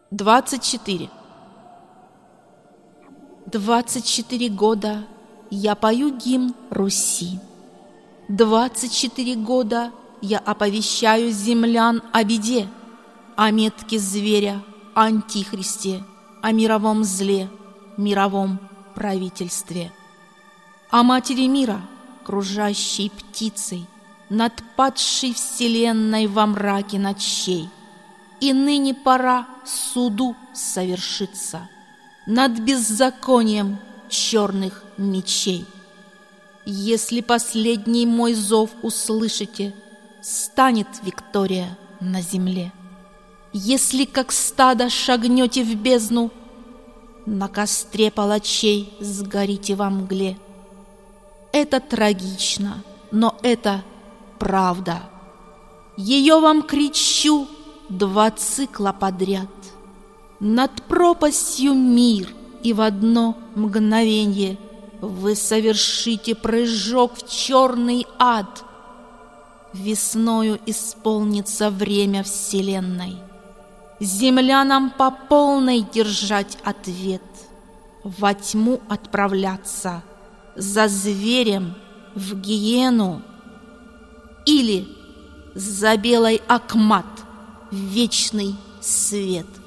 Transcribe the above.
24. 24 года я пою гимн Руси. 24 года я оповещаю землян о беде, о метке зверя, о антихристе, о мировом зле, мировом правительстве, о матери мира, кружащей птицей над падшей вселенной во мраке ночей. И ныне пора суду совершиться над беззаконием черных мечей. Если последний мой зов услышите, станет Виктория на земле. Если как стадо шагнете в бездну, на костре палачей сгорите во мгле. Это трагично, но это правда. Ее вам кричу 2 цикла подряд. Над пропастью мир, и в одно мгновенье вы совершите прыжок в черный ад. Весною исполнится время вселенной. Землянам по полной держать ответ, во тьму отправляться, за зверем в гиену или за белой Акмат в вечный свет.